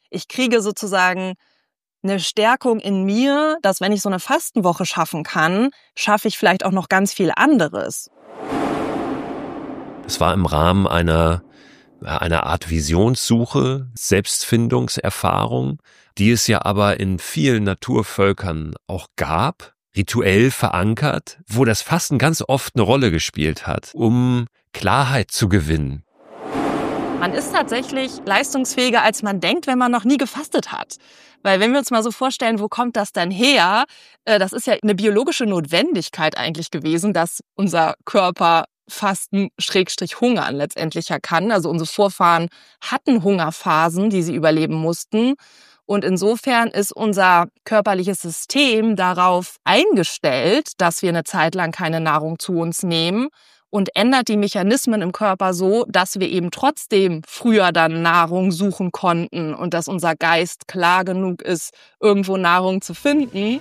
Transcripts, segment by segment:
ich kriege sozusagen eine Stärkung in mir, dass wenn ich so eine Fastenwoche schaffen kann, schaffe ich vielleicht auch noch ganz viel anderes. Es war im Rahmen einer Art Visionssuche, Selbstfindungserfahrung, die es ja aber in vielen Naturvölkern auch gab, rituell verankert, wo das Fasten ganz oft eine Rolle gespielt hat, um Klarheit zu gewinnen. Man ist tatsächlich leistungsfähiger, als man denkt, wenn man noch nie gefastet hat. Weil wenn wir uns mal so vorstellen, wo kommt das dann her? Das ist ja eine biologische Notwendigkeit eigentlich gewesen, dass unser Körper Fasten / hungern letztendlich ja kann. Also unsere Vorfahren hatten Hungerphasen, die sie überleben mussten. Und insofern ist unser körperliches System darauf eingestellt, dass wir eine Zeit lang keine Nahrung zu uns nehmen und ändert die Mechanismen im Körper so, dass wir eben trotzdem früher dann Nahrung suchen konnten und dass unser Geist klar genug ist, irgendwo Nahrung zu finden.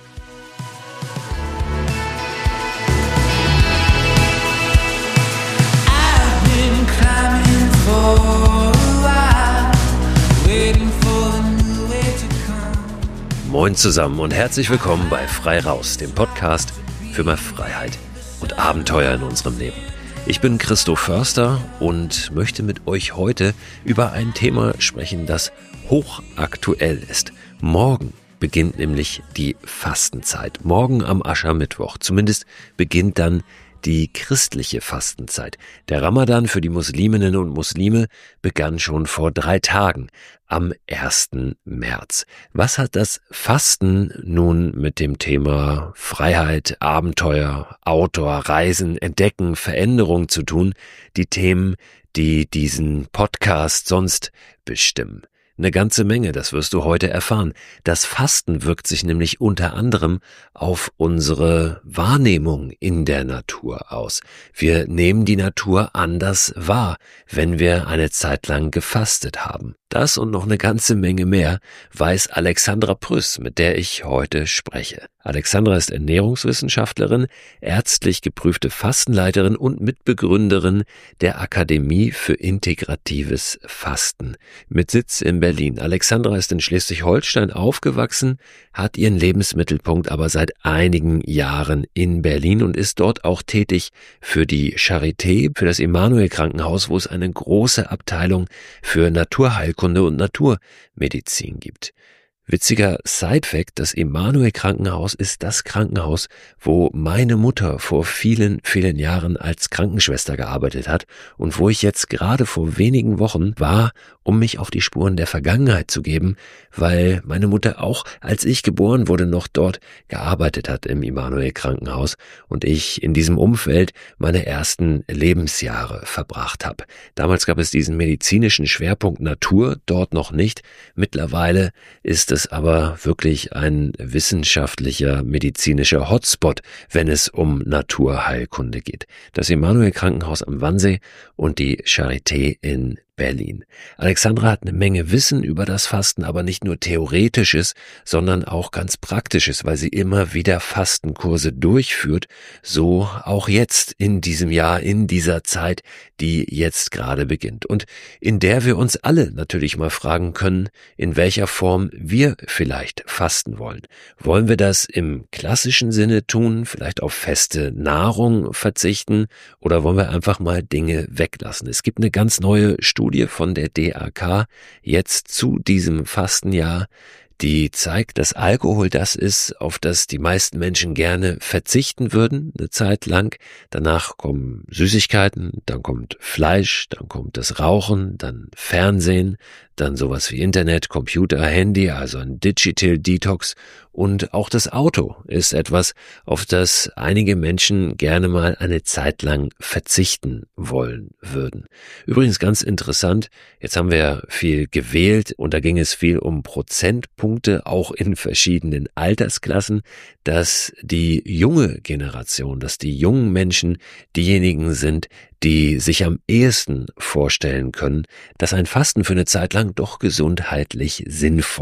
Moin zusammen und herzlich willkommen bei Frei Raus, dem Podcast für mehr Freiheit und Abenteuer in unserem Leben. Ich bin Christoph Förster und möchte mit euch heute über ein Thema sprechen, das hochaktuell ist. Morgen beginnt nämlich die Fastenzeit. Morgen am Aschermittwoch. Zumindest beginnt dann die christliche Fastenzeit. Der Ramadan für die Musliminnen und Muslime begann schon vor 3 Tagen, am 1. März. Was hat das Fasten nun mit dem Thema Freiheit, Abenteuer, Outdoor, Reisen, Entdecken, Veränderung zu tun? Die Themen, die diesen Podcast sonst bestimmen. Eine ganze Menge, das wirst du heute erfahren. Das Fasten wirkt sich nämlich unter anderem auf unsere Wahrnehmung in der Natur aus. Wir nehmen die Natur anders wahr, wenn wir eine Zeit lang gefastet haben. Das und noch eine ganze Menge mehr weiß Alexandra Prüss, mit der ich heute spreche. Alexandra ist Ernährungswissenschaftlerin, ärztlich geprüfte Fastenleiterin und Mitbegründerin der Akademie für integratives Fasten mit Sitz in Berlin. Alexandra ist in Schleswig-Holstein aufgewachsen, hat ihren Lebensmittelpunkt aber seit einigen Jahren in Berlin und ist dort auch tätig für die Charité, für das Emanuel-Krankenhaus, wo es eine große Abteilung für Naturheilkunde und Naturmedizin gibt. Witziger Sidefact, das Emanuel-Krankenhaus ist das Krankenhaus, wo meine Mutter vor vielen, vielen Jahren als Krankenschwester gearbeitet hat und wo ich jetzt gerade vor wenigen Wochen war, um mich auf die Spuren der Vergangenheit zu geben, weil meine Mutter auch, als ich geboren wurde, noch dort gearbeitet hat im Emanuel-Krankenhaus und ich in diesem Umfeld meine ersten Lebensjahre verbracht habe. Damals gab es diesen medizinischen Schwerpunkt Natur, dort noch nicht. Mittlerweile ist es aber wirklich ein wissenschaftlicher, medizinischer Hotspot, wenn es um Naturheilkunde geht. Das Emanuel-Krankenhaus am Wannsee und die Charité in Berlin. Alexandra hat eine Menge Wissen über das Fasten, aber nicht nur Theoretisches, sondern auch ganz Praktisches, weil sie immer wieder Fastenkurse durchführt, so auch jetzt in diesem Jahr, in dieser Zeit, die jetzt gerade beginnt und in der wir uns alle natürlich mal fragen können, in welcher Form wir vielleicht fasten wollen. Wollen wir das im klassischen Sinne tun, vielleicht auf feste Nahrung verzichten oder wollen wir einfach mal Dinge weglassen? Es gibt eine ganz neue Studie von der DAK jetzt zu diesem Fastenjahr, die zeigt, dass Alkohol das ist, auf das die meisten Menschen gerne verzichten würden, eine Zeit lang. Danach kommen Süßigkeiten, dann kommt Fleisch, dann kommt das Rauchen, dann Fernsehen, dann sowas wie Internet, Computer, Handy, also ein Digital Detox. Und auch das Auto ist etwas, auf das einige Menschen gerne mal eine Zeit lang verzichten wollen würden. Übrigens ganz interessant, jetzt haben wir viel gewählt und da ging es viel um Prozentpunkte, auch in verschiedenen Altersklassen, dass die junge Generation, dass die jungen Menschen diejenigen sind, die sich am ehesten vorstellen können, dass ein Fasten für eine Zeit lang doch gesundheitlich sinnvoll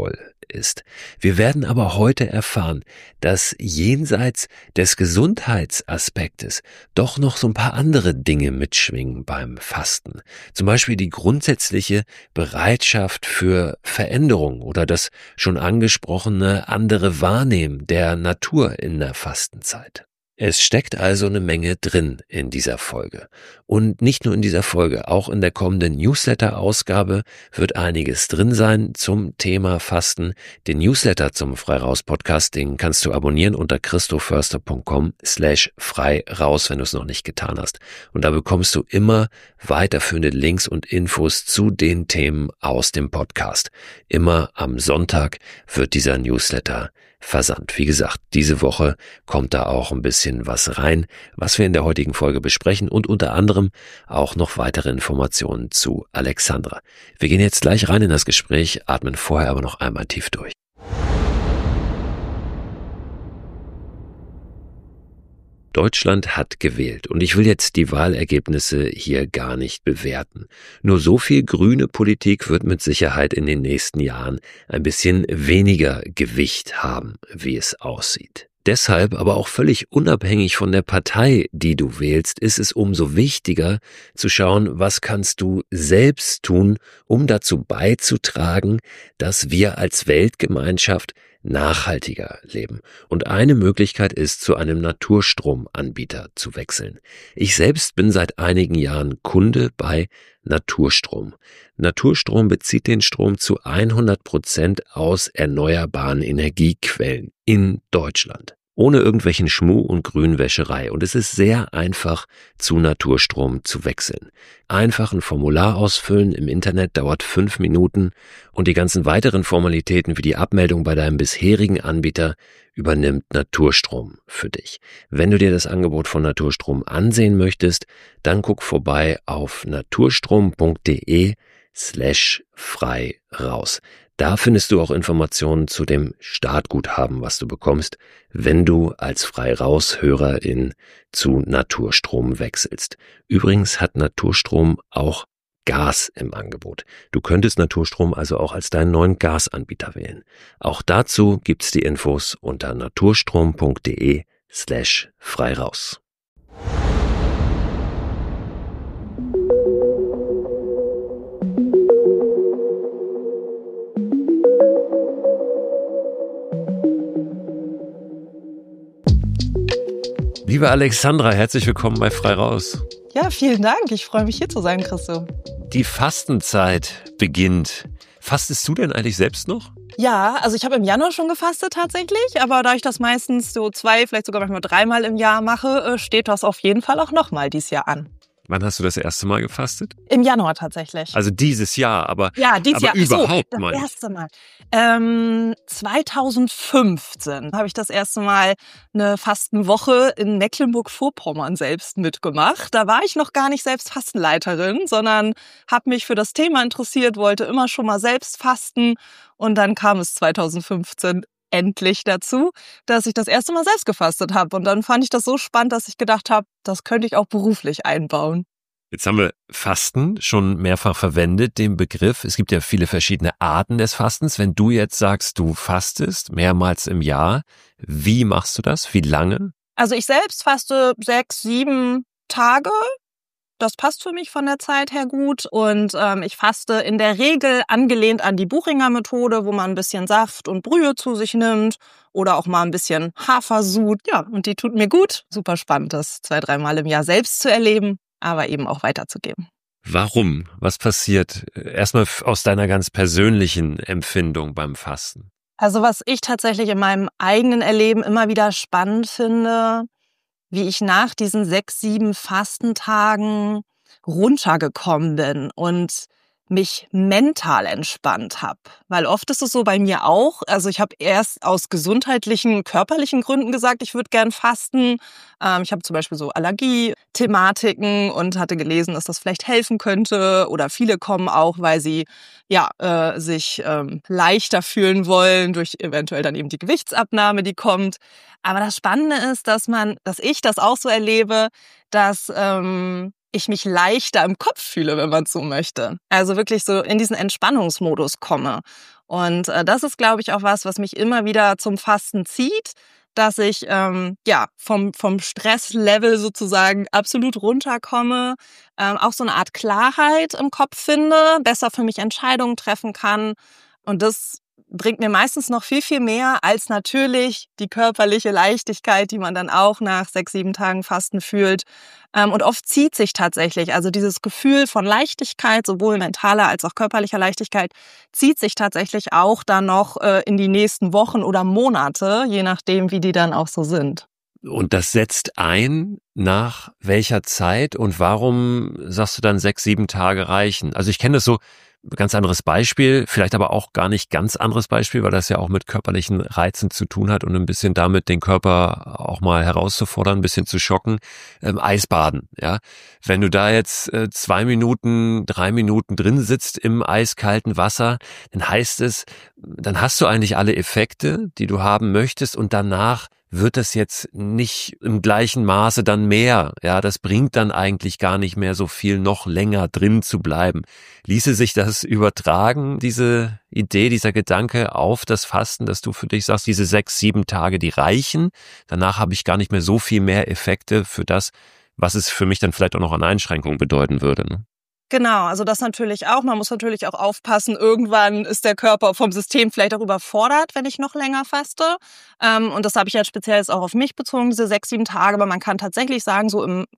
ist. Wir werden aber heute erfahren, dass jenseits des Gesundheitsaspektes doch noch so ein paar andere Dinge mitschwingen beim Fasten. Zum Beispiel die grundsätzliche Bereitschaft für Veränderung oder das schon angesprochene andere Wahrnehmen der Natur in der Fastenzeit. Es steckt also eine Menge drin in dieser Folge. Und nicht nur in dieser Folge, auch in der kommenden Newsletter-Ausgabe wird einiges drin sein zum Thema Fasten. Den Newsletter zum Frei-Raus-Podcast, den kannst du abonnieren unter christoförster.com/frei-raus, wenn du es noch nicht getan hast. Und da bekommst du immer weiterführende Links und Infos zu den Themen aus dem Podcast. Immer am Sonntag wird dieser Newsletter versandt. Wie gesagt, diese Woche kommt da auch ein bisschen was rein, was wir in der heutigen Folge besprechen und unter anderem auch noch weitere Informationen zu Alexandra. Wir gehen jetzt gleich rein in das Gespräch, atmen vorher aber noch einmal tief durch. Deutschland hat gewählt und ich will jetzt die Wahlergebnisse hier gar nicht bewerten. Nur so viel grüne Politik wird mit Sicherheit in den nächsten Jahren ein bisschen weniger Gewicht haben, wie es aussieht. Deshalb, aber auch völlig unabhängig von der Partei, die du wählst, ist es umso wichtiger zu schauen, was kannst du selbst tun, um dazu beizutragen, dass wir als Weltgemeinschaft nachhaltiger leben. Und eine Möglichkeit ist, zu einem Naturstromanbieter zu wechseln. Ich selbst bin seit einigen Jahren Kunde bei Naturstrom. Naturstrom bezieht den Strom zu 100% aus erneuerbaren Energiequellen in Deutschland. Ohne irgendwelchen Schmuh und Grünwäscherei. Und es ist sehr einfach, zu Naturstrom zu wechseln. Einfach ein Formular ausfüllen im Internet, dauert 5 Minuten und die ganzen weiteren Formalitäten wie die Abmeldung bei deinem bisherigen Anbieter übernimmt Naturstrom für dich. Wenn du dir das Angebot von Naturstrom ansehen möchtest, dann guck vorbei auf naturstrom.de/frei raus. Da findest du auch Informationen zu dem Startguthaben, was du bekommst, wenn du als Frei-Raus-Hörerin zu Naturstrom wechselst. Übrigens hat Naturstrom auch Gas im Angebot. Du könntest Naturstrom also auch als deinen neuen Gasanbieter wählen. Auch dazu gibt's die Infos unter naturstrom.de/frei raus. Liebe Alexandra, herzlich willkommen bei Frei Raus. Ja, vielen Dank. Ich freue mich, hier zu sein, Christo. Die Fastenzeit beginnt. Fastest du denn eigentlich selbst noch? Ja, also ich habe im Januar schon gefastet tatsächlich, aber da ich das meistens so 2, vielleicht sogar manchmal 3-mal im Jahr mache, steht das auf jeden Fall auch nochmal dieses Jahr an. Wann hast du das erste Mal gefastet? Im Januar tatsächlich. Also dieses Jahr, aber, ja, dieses Jahr. Überhaupt das mal. Das erste Mal. 2015 habe ich das erste Mal eine Fastenwoche in Mecklenburg-Vorpommern selbst mitgemacht. Da war ich noch gar nicht selbst Fastenleiterin, sondern habe mich für das Thema interessiert, wollte immer schon mal selbst fasten. Und dann kam es 2015 endlich dazu, dass ich das erste Mal selbst gefastet habe. Und dann fand ich das so spannend, dass ich gedacht habe, das könnte ich auch beruflich einbauen. Jetzt haben wir Fasten schon mehrfach verwendet, den Begriff. Es gibt ja viele verschiedene Arten des Fastens. Wenn du jetzt sagst, du fastest mehrmals im Jahr, wie machst du das? Wie lange? Also ich selbst faste 6, 7 Tage. Das passt für mich von der Zeit her gut und ich faste in der Regel angelehnt an die Buchinger Methode, wo man ein bisschen Saft und Brühe zu sich nimmt oder auch mal ein bisschen Hafersud. Ja, und die tut mir gut. Super spannend, das 2, 3-mal im Jahr selbst zu erleben, aber eben auch weiterzugeben. Warum? Was passiert? Erstmal aus deiner ganz persönlichen Empfindung beim Fasten. Also was ich tatsächlich in meinem eigenen Erleben immer wieder spannend finde, wie ich nach diesen 6, 7 Fastentagen runtergekommen bin und mich mental entspannt habe. Weil oft ist es so bei mir auch, also ich habe erst aus gesundheitlichen, körperlichen Gründen gesagt, ich würde gern fasten. Ich habe zum Beispiel so Allergie-Thematiken und hatte gelesen, dass das vielleicht helfen könnte. Oder viele kommen auch, weil sie sich leichter fühlen wollen durch eventuell dann eben die Gewichtsabnahme, die kommt. Aber das Spannende ist, dass ich das auch so erlebe, dass ich mich leichter im Kopf fühle, wenn man so möchte. Also wirklich so in diesen Entspannungsmodus komme. Und das ist, glaube ich, auch was mich immer wieder zum Fasten zieht, dass ich vom Stresslevel sozusagen absolut runterkomme, auch so eine Art Klarheit im Kopf finde, besser für mich Entscheidungen treffen kann. Und das bringt mir meistens noch viel, viel mehr als natürlich die körperliche Leichtigkeit, die man dann auch nach 6, 7 Tagen Fasten fühlt. Und oft zieht sich tatsächlich, also dieses Gefühl von Leichtigkeit, sowohl mentaler als auch körperlicher Leichtigkeit, zieht sich tatsächlich auch dann noch in die nächsten Wochen oder Monate, je nachdem, wie die dann auch so sind. Und das setzt ein nach welcher Zeit und warum sagst du dann 6, 7 Tage reichen? Also ich kenne das so, ganz anderes Beispiel, vielleicht aber auch gar nicht ganz anderes Beispiel, weil das ja auch mit körperlichen Reizen zu tun hat und ein bisschen damit den Körper auch mal herauszufordern, ein bisschen zu schocken. Eisbaden, ja. Wenn du da jetzt 2 Minuten, 3 Minuten drin sitzt im eiskalten Wasser, dann heißt es, dann hast du eigentlich alle Effekte, die du haben möchtest und danach wird es jetzt nicht im gleichen Maße dann mehr. Ja, das bringt dann eigentlich gar nicht mehr so viel, noch länger drin zu bleiben. Ließe sich das übertragen, diese Idee, dieser Gedanke auf das Fasten, dass du für dich sagst, diese 6, 7 Tage, die reichen. Danach habe ich gar nicht mehr so viel mehr Effekte für das, was es für mich dann vielleicht auch noch an Einschränkungen bedeuten würde, ne? Genau, also das natürlich auch. Man muss natürlich auch aufpassen, irgendwann ist der Körper vom System vielleicht auch überfordert, wenn ich noch länger faste. Und das habe ich jetzt speziell jetzt auch auf mich bezogen, diese 6, 7 Tage. Aber man kann tatsächlich sagen,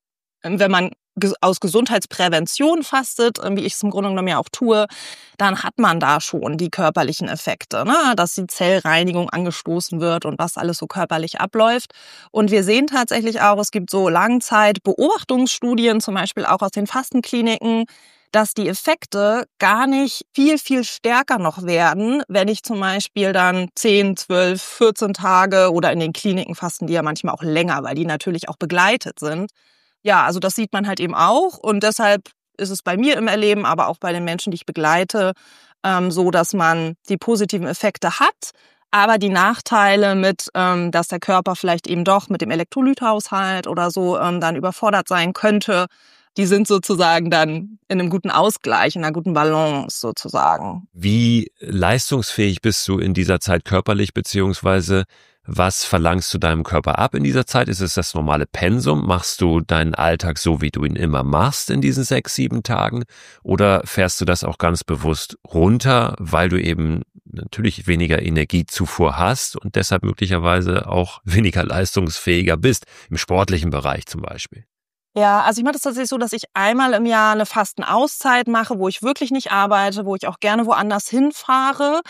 wenn man aus Gesundheitsprävention fastet, wie ich es im Grunde genommen ja auch tue, dann hat man da schon die körperlichen Effekte, ne? Dass die Zellreinigung angestoßen wird und was alles so körperlich abläuft. Und wir sehen tatsächlich auch, es gibt so Langzeitbeobachtungsstudien, zum Beispiel auch aus den Fastenkliniken, dass die Effekte gar nicht viel, viel stärker noch werden, wenn ich zum Beispiel dann 10, 12, 14 Tage oder in den Kliniken fasten die ja manchmal auch länger, weil die natürlich auch begleitet sind. Ja, also das sieht man halt eben auch und deshalb ist es bei mir im Erleben, aber auch bei den Menschen, die ich begleite, so, dass man die positiven Effekte hat, aber die Nachteile dass der Körper vielleicht eben doch mit dem Elektrolythaushalt oder so dann überfordert sein könnte, die sind sozusagen dann in einem guten Ausgleich, in einer guten Balance sozusagen. Wie leistungsfähig bist du in dieser Zeit körperlich, beziehungsweise was verlangst du deinem Körper ab in dieser Zeit? Ist es das normale Pensum? Machst du deinen Alltag so, wie du ihn immer machst in diesen 6, 7 Tagen? Oder fährst du das auch ganz bewusst runter, weil du eben natürlich weniger Energiezufuhr hast und deshalb möglicherweise auch weniger leistungsfähiger bist, im sportlichen Bereich zum Beispiel? Ja, also ich mache das tatsächlich so, dass ich einmal im Jahr eine Fastenauszeit mache, wo ich wirklich nicht arbeite, wo ich auch gerne woanders hinfahre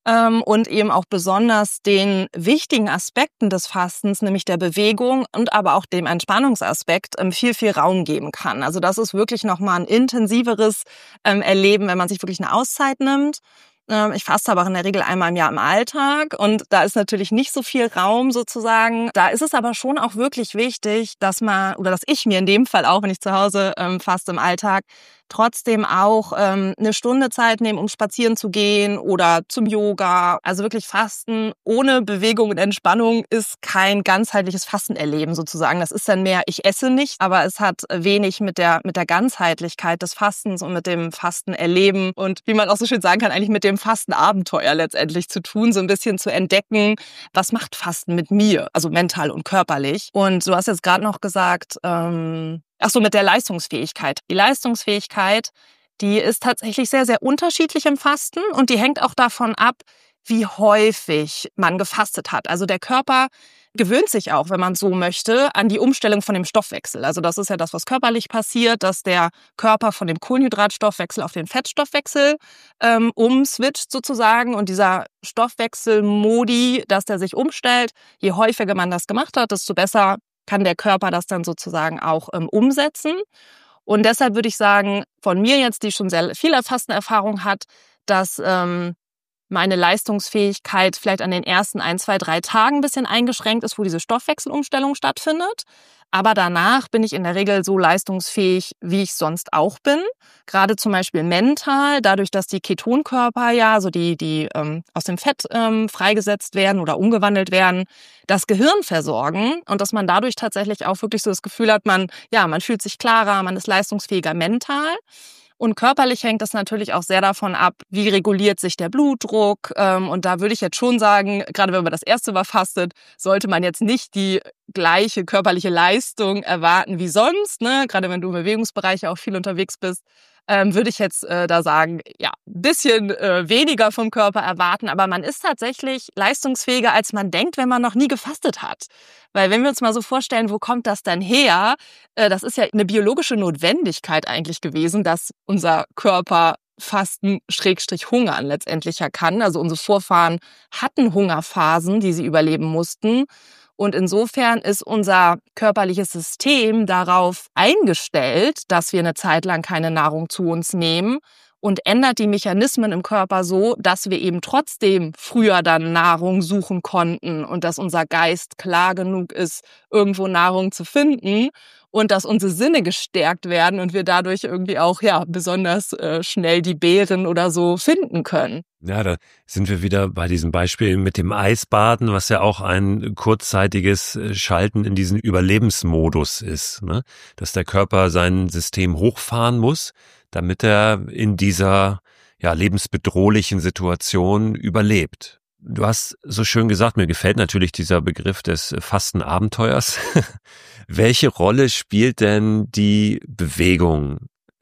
und eben auch besonders den wichtigen Aspekten des Fastens, nämlich der Bewegung und aber auch dem Entspannungsaspekt, viel, viel Raum geben kann. Also das ist wirklich nochmal ein intensiveres Erleben, wenn man sich wirklich eine Auszeit nimmt. Ich faste aber in der Regel einmal im Jahr im Alltag und da ist natürlich nicht so viel Raum sozusagen. Da ist es aber schon auch wirklich wichtig, dass ich mir in dem Fall auch, wenn ich zu Hause faste im Alltag, trotzdem auch eine Stunde Zeit nehme, um spazieren zu gehen oder zum Yoga. Also wirklich Fasten ohne Bewegung und Entspannung ist kein ganzheitliches Fastenerleben sozusagen. Das ist dann mehr, ich esse nicht, aber es hat wenig mit der Ganzheitlichkeit des Fastens und mit dem Fastenerleben und wie man auch so schön sagen kann, eigentlich mit dem Fastenabenteuer letztendlich zu tun, so ein bisschen zu entdecken, was macht Fasten mit mir, also mental und körperlich. Und du hast jetzt gerade noch gesagt, mit der Leistungsfähigkeit. Die Leistungsfähigkeit, die ist tatsächlich sehr, sehr unterschiedlich im Fasten und die hängt auch davon ab, wie häufig man gefastet hat. Also der Körper gewöhnt sich auch, wenn man so möchte, an die Umstellung von dem Stoffwechsel. Also das ist ja das, was körperlich passiert, dass der Körper von dem Kohlenhydratstoffwechsel auf den Fettstoffwechsel umswitcht sozusagen und dieser Stoffwechselmodi, dass der sich umstellt, je häufiger man das gemacht hat, desto besser kann der Körper das dann sozusagen auch umsetzen. Und deshalb würde ich sagen, von mir jetzt, die schon sehr viel Fastenerfahrung hat, dass meine Leistungsfähigkeit vielleicht an den ersten 1, 2, 3 Tagen ein bisschen eingeschränkt ist, wo diese Stoffwechselumstellung stattfindet. Aber danach bin ich in der Regel so leistungsfähig, wie ich sonst auch bin. Gerade zum Beispiel mental, dadurch, dass die Ketonkörper also die aus dem Fett freigesetzt werden oder umgewandelt werden, das Gehirn versorgen und dass man dadurch tatsächlich auch wirklich so das Gefühl hat, man fühlt sich klarer, man ist leistungsfähiger mental. Und körperlich hängt das natürlich auch sehr davon ab, wie reguliert sich der Blutdruck. Und da würde ich jetzt schon sagen, gerade wenn man das erste Mal fastet, sollte man jetzt nicht die gleiche körperliche Leistung erwarten wie sonst. Ne? Gerade wenn du im Bewegungsbereich auch viel unterwegs bist, würde ich jetzt da sagen, ja, ein bisschen weniger vom Körper erwarten. Aber man ist tatsächlich leistungsfähiger, als man denkt, wenn man noch nie gefastet hat. Weil wenn wir uns mal so vorstellen, wo kommt das dann her? Das ist ja eine biologische Notwendigkeit eigentlich gewesen, dass unser Körper Fasten / hungern letztendlich ja kann. Also unsere Vorfahren hatten Hungerphasen, die sie überleben mussten. Und insofern ist unser körperliches System darauf eingestellt, dass wir eine Zeit lang keine Nahrung zu uns nehmen und ändert die Mechanismen im Körper so, dass wir eben trotzdem früher dann Nahrung suchen konnten und dass unser Geist klar genug ist, irgendwo Nahrung zu finden und dass unsere Sinne gestärkt werden und wir dadurch irgendwie auch besonders schnell die Beeren oder so finden können. Ja, da sind wir wieder bei diesem Beispiel mit dem Eisbaden, was ja auch ein kurzzeitiges Schalten in diesen Überlebensmodus ist, ne? Dass der Körper sein System hochfahren muss, damit er in dieser lebensbedrohlichen Situation überlebt. Du hast so schön gesagt, mir gefällt natürlich dieser Begriff des Fastenabenteuers. Welche Rolle spielt denn die Bewegung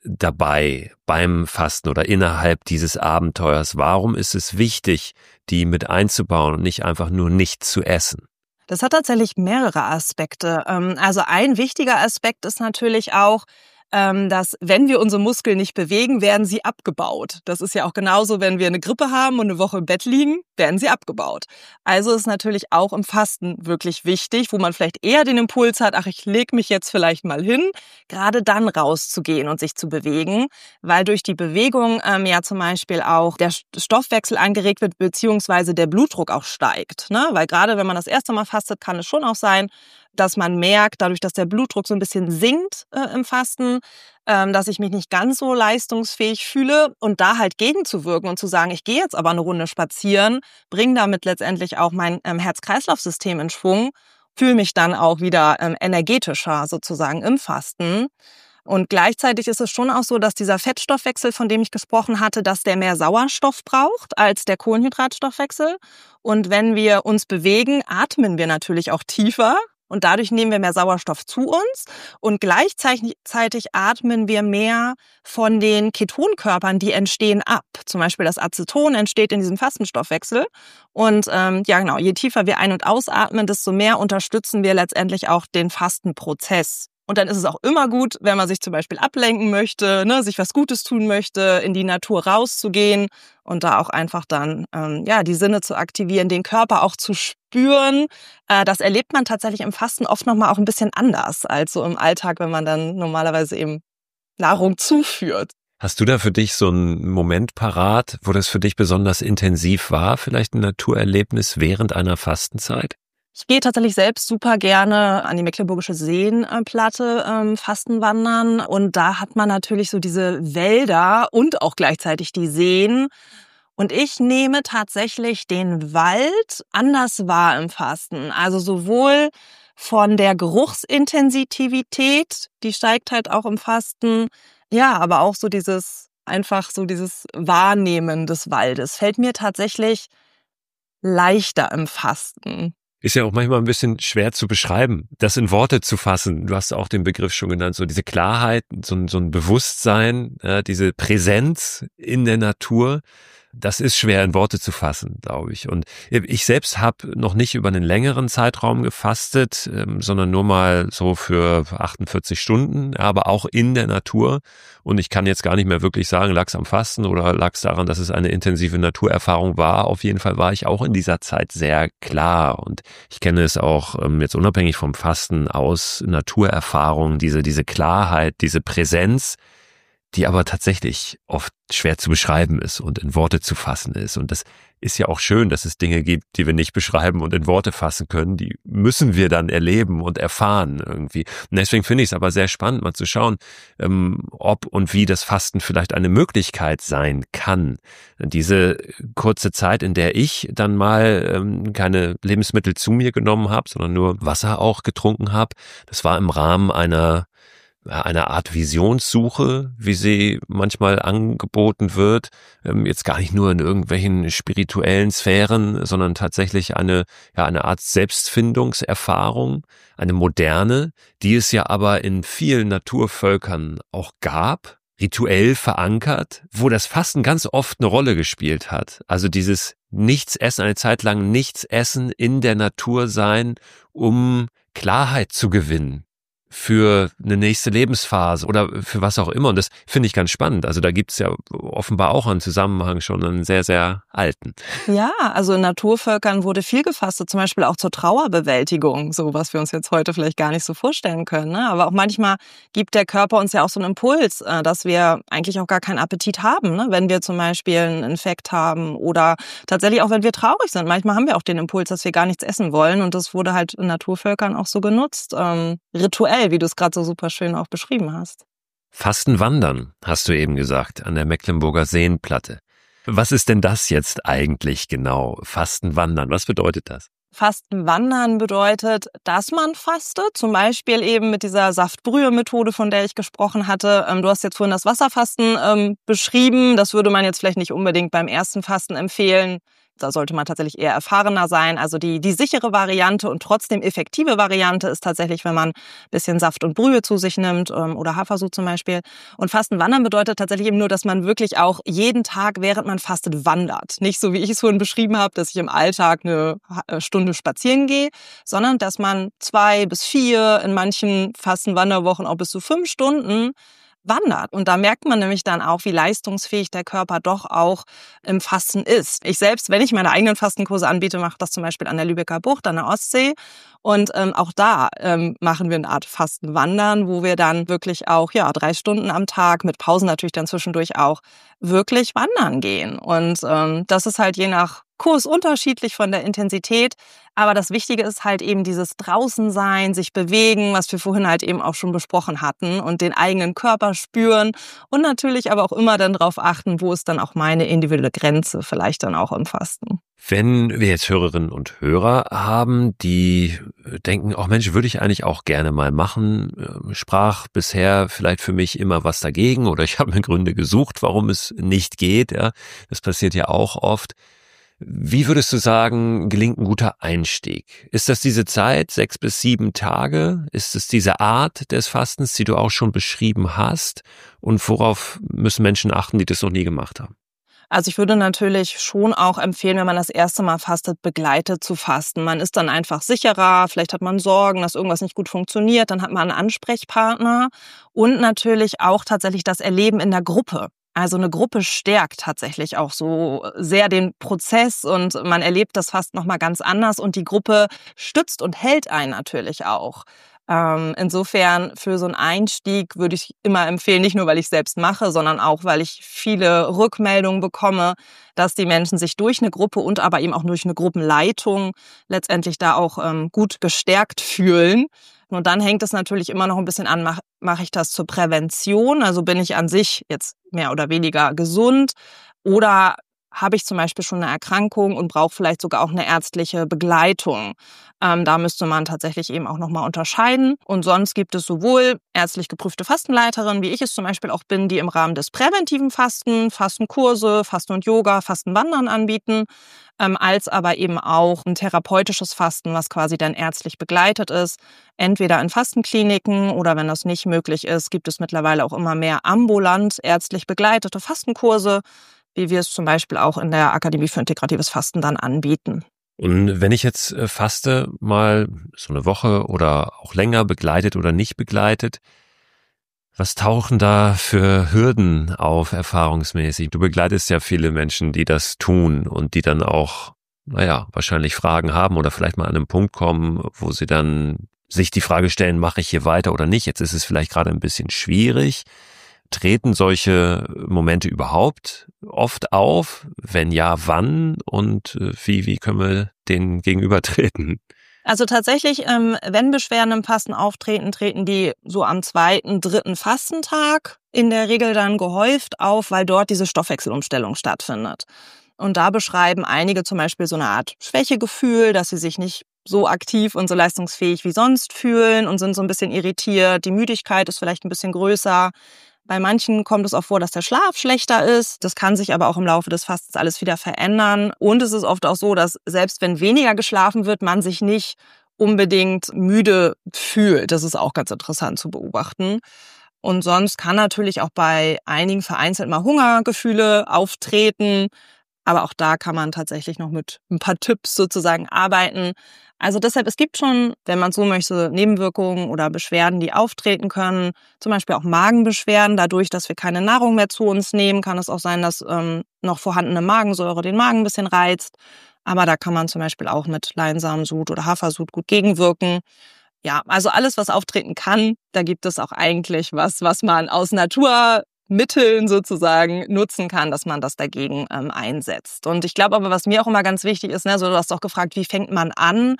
dabei beim Fasten oder innerhalb dieses Abenteuers? Warum ist es wichtig, die mit einzubauen und nicht einfach nur nichts zu essen? Das hat tatsächlich mehrere Aspekte. Also ein wichtiger Aspekt ist natürlich auch, dass wenn wir unsere Muskeln nicht bewegen, werden sie abgebaut. Das ist ja auch genauso, wenn wir eine Grippe haben und eine Woche im Bett liegen, werden sie abgebaut. Also ist natürlich auch im Fasten wirklich wichtig, wo man vielleicht eher den Impuls hat, ach, ich lege mich jetzt vielleicht mal hin, gerade dann rauszugehen und sich zu bewegen, weil durch die Bewegung zum Beispiel auch der Stoffwechsel angeregt wird, beziehungsweise der Blutdruck auch steigt. Ne? Weil gerade wenn man das erste Mal fastet, kann es schon auch sein, dass man merkt, dadurch, dass der Blutdruck so ein bisschen sinkt im Fasten, dass ich mich nicht ganz so leistungsfähig fühle und da halt gegenzuwirken und zu sagen, ich gehe jetzt aber eine Runde spazieren, bringe damit letztendlich auch mein Herz-Kreislauf-System in Schwung, fühle mich dann auch wieder energetischer sozusagen im Fasten. Und gleichzeitig ist es schon auch so, dass dieser Fettstoffwechsel, von dem ich gesprochen hatte, dass der mehr Sauerstoff braucht als der Kohlenhydratstoffwechsel. Und wenn wir uns bewegen, atmen wir natürlich auch tiefer. Und dadurch nehmen wir mehr Sauerstoff zu uns und gleichzeitig atmen wir mehr von den Ketonkörpern, die entstehen, ab. Zum Beispiel das Aceton entsteht in diesem Fastenstoffwechsel. Und je tiefer wir ein- und ausatmen, desto mehr unterstützen wir letztendlich auch den Fastenprozess. Und dann ist es auch immer gut, wenn man sich zum Beispiel ablenken möchte, sich was Gutes tun möchte, in die Natur rauszugehen und da auch einfach dann die Sinne zu aktivieren, den Körper auch zu spüren. Das erlebt man tatsächlich im Fasten oft nochmal auch ein bisschen anders als so im Alltag, wenn man dann normalerweise eben Nahrung zuführt. Hast du da für dich so einen Moment parat, wo das für dich besonders intensiv war, vielleicht ein Naturerlebnis während einer Fastenzeit? Ich gehe tatsächlich selbst super gerne an die Mecklenburgische Seenplatte Fastenwandern und da hat man natürlich so diese Wälder und auch gleichzeitig die Seen. Und ich nehme tatsächlich den Wald anders wahr im Fasten. Also sowohl von der Geruchsintensivität, die steigt halt auch im Fasten, aber auch so dieses Wahrnehmen des Waldes fällt mir tatsächlich leichter im Fasten. Ist ja auch manchmal ein bisschen schwer zu beschreiben, das in Worte zu fassen. Du hast auch den Begriff schon genannt, so diese Klarheit, so ein Bewusstsein, diese Präsenz in der Natur. Das ist schwer in Worte zu fassen, glaube ich. Und ich selbst habe noch nicht über einen längeren Zeitraum gefastet, sondern nur mal so für 48 Stunden, aber auch in der Natur. Und ich kann jetzt gar nicht mehr wirklich sagen, lag es am Fasten oder lag es daran, dass es eine intensive Naturerfahrung war. Auf jeden Fall war ich auch in dieser Zeit sehr klar. Und ich kenne es auch jetzt unabhängig vom Fasten aus Naturerfahrungen, diese Klarheit, diese Präsenz, die aber tatsächlich oft schwer zu beschreiben ist und in Worte zu fassen ist. Und das ist ja auch schön, dass es Dinge gibt, die wir nicht beschreiben und in Worte fassen können. Die müssen wir dann erleben und erfahren irgendwie. Und deswegen finde ich es aber sehr spannend, mal zu schauen, ob und wie das Fasten vielleicht eine Möglichkeit sein kann. Diese kurze Zeit, in der ich dann mal keine Lebensmittel zu mir genommen habe, sondern nur Wasser auch getrunken habe, das war im Rahmen einer eine Art Visionssuche, wie sie manchmal angeboten wird, jetzt gar nicht nur in irgendwelchen spirituellen Sphären, sondern tatsächlich eine Art Selbstfindungserfahrung, eine moderne, die es ja aber in vielen Naturvölkern auch gab, rituell verankert, wo das Fasten ganz oft eine Rolle gespielt hat. Also dieses Nichtsessen, eine Zeit lang Nichtsessen, in der Natur sein, um Klarheit zu gewinnen für eine nächste Lebensphase oder für was auch immer. Und das finde ich ganz spannend. Also da gibt's ja offenbar auch einen Zusammenhang, schon einen sehr, sehr alten. Ja, also in Naturvölkern wurde viel gefastet, zum Beispiel auch zur Trauerbewältigung, so was wir uns jetzt heute vielleicht gar nicht so vorstellen können. Ne? Aber auch manchmal gibt der Körper uns ja auch so einen Impuls, dass wir eigentlich auch gar keinen Appetit haben, ne? Wenn wir zum Beispiel einen Infekt haben oder tatsächlich auch, wenn wir traurig sind. Manchmal haben wir auch den Impuls, dass wir gar nichts essen wollen, und das wurde halt in Naturvölkern auch so genutzt, rituell, wie du es gerade so super schön auch beschrieben hast. Fastenwandern, hast du eben gesagt, an der Mecklenburger Seenplatte. Was ist denn das jetzt eigentlich genau? Fastenwandern, was bedeutet das? Fastenwandern bedeutet, dass man fastet, zum Beispiel eben mit dieser Saftbrühe-Methode, von der ich gesprochen hatte. Du hast jetzt vorhin das Wasserfasten beschrieben. Das würde man jetzt vielleicht nicht unbedingt beim ersten Fasten empfehlen. Da sollte man tatsächlich eher erfahrener sein. Also die sichere Variante und trotzdem effektive Variante ist tatsächlich, wenn man ein bisschen Saft und Brühe zu sich nimmt oder Hafersud zum Beispiel. Und Fastenwandern bedeutet tatsächlich eben nur, dass man wirklich auch jeden Tag, während man fastet, wandert. Nicht so, wie ich es vorhin beschrieben habe, dass ich im Alltag eine Stunde spazieren gehe, sondern dass man 2 bis 4, in manchen Fastenwanderwochen auch bis zu 5 Stunden wandert. Und da merkt man nämlich dann auch, wie leistungsfähig der Körper doch auch im Fasten ist. Ich selbst, wenn ich meine eigenen Fastenkurse anbiete, mache das zum Beispiel an der Lübecker Bucht, an der Ostsee. Und auch da machen wir eine Art Fastenwandern, wo wir dann wirklich auch 3 Stunden am Tag, mit Pausen natürlich dann zwischendurch auch, wirklich wandern gehen. Und das ist halt je nach Kurs unterschiedlich von der Intensität. Aber das Wichtige ist halt eben dieses Draußensein, sich bewegen, was wir vorhin halt eben auch schon besprochen hatten, und den eigenen Körper spüren und natürlich aber auch immer dann darauf achten, wo ist dann auch meine individuelle Grenze vielleicht dann auch im Fasten. Wenn wir jetzt Hörerinnen und Hörer haben, die denken, oh Mensch, würde ich eigentlich auch gerne mal machen, sprach bisher vielleicht für mich immer was dagegen oder ich habe mir Gründe gesucht, warum es nicht geht. Ja, das passiert ja auch oft. Wie würdest du sagen, gelingt ein guter Einstieg? Ist das diese Zeit, 6 bis 7 Tage? Ist es diese Art des Fastens, die du auch schon beschrieben hast? Und worauf müssen Menschen achten, die das noch nie gemacht haben? Also ich würde natürlich schon auch empfehlen, wenn man das erste Mal fastet, begleitet zu fasten. Man ist dann einfach sicherer, vielleicht hat man Sorgen, dass irgendwas nicht gut funktioniert, dann hat man einen Ansprechpartner und natürlich auch tatsächlich das Erleben in der Gruppe. Also eine Gruppe stärkt tatsächlich auch so sehr den Prozess und man erlebt das Fasten nochmal ganz anders und die Gruppe stützt und hält einen natürlich auch. Insofern für so einen Einstieg würde ich immer empfehlen, nicht nur, weil ich es selbst mache, sondern auch, weil ich viele Rückmeldungen bekomme, dass die Menschen sich durch eine Gruppe und aber eben auch durch eine Gruppenleitung letztendlich da auch gut gestärkt fühlen. Und dann hängt es natürlich immer noch ein bisschen an, mache ich das zur Prävention? Also bin ich an sich jetzt mehr oder weniger gesund oder habe ich zum Beispiel schon eine Erkrankung und brauche vielleicht sogar auch eine ärztliche Begleitung. Da müsste man tatsächlich eben auch nochmal unterscheiden. Und sonst gibt es sowohl ärztlich geprüfte Fastenleiterinnen, wie ich es zum Beispiel auch bin, die im Rahmen des präventiven Fastenkurse, Fasten und Yoga, Fastenwandern anbieten, als aber eben auch ein therapeutisches Fasten, was quasi dann ärztlich begleitet ist. Entweder in Fastenkliniken oder wenn das nicht möglich ist, gibt es mittlerweile auch immer mehr ambulant ärztlich begleitete Fastenkurse, wie wir es zum Beispiel auch in der Akademie für integratives Fasten dann anbieten. Und wenn ich jetzt faste, mal so eine Woche oder auch länger, begleitet oder nicht begleitet, was tauchen da für Hürden auf erfahrungsmäßig? Du begleitest ja viele Menschen, die das tun und die dann auch, wahrscheinlich Fragen haben oder vielleicht mal an einen Punkt kommen, wo sie dann sich die Frage stellen, mache ich hier weiter oder nicht? Jetzt ist es vielleicht gerade ein bisschen schwierig. Treten solche Momente überhaupt oft auf? Wenn ja, wann? Und wie können wir denen gegenübertreten? Also tatsächlich, wenn Beschwerden im Fasten auftreten, treten die so am 2., 3. Fastentag in der Regel dann gehäuft auf, weil dort diese Stoffwechselumstellung stattfindet. Und da beschreiben einige zum Beispiel so eine Art Schwächegefühl, dass sie sich nicht so aktiv und so leistungsfähig wie sonst fühlen und sind so ein bisschen irritiert. Die Müdigkeit ist vielleicht ein bisschen größer. Bei manchen kommt es auch vor, dass der Schlaf schlechter ist. Das kann sich aber auch im Laufe des Fastens alles wieder verändern. Und es ist oft auch so, dass selbst wenn weniger geschlafen wird, man sich nicht unbedingt müde fühlt. Das ist auch ganz interessant zu beobachten. Und sonst kann natürlich auch bei einigen vereinzelt mal Hungergefühle auftreten. Aber auch da kann man tatsächlich noch mit ein paar Tipps sozusagen arbeiten. Also deshalb, es gibt schon, wenn man so möchte, Nebenwirkungen oder Beschwerden, die auftreten können. Zum Beispiel auch Magenbeschwerden. Dadurch, dass wir keine Nahrung mehr zu uns nehmen, kann es auch sein, dass noch vorhandene Magensäure den Magen ein bisschen reizt. Aber da kann man zum Beispiel auch mit Leinsamensud oder Hafersud gut gegenwirken. Ja, also alles, was auftreten kann, da gibt es auch eigentlich was man aus Naturmitteln sozusagen nutzen kann, dass man das dagegen einsetzt. Und ich glaube aber, was mir auch immer ganz wichtig ist, ne, so du hast doch gefragt, wie fängt man an?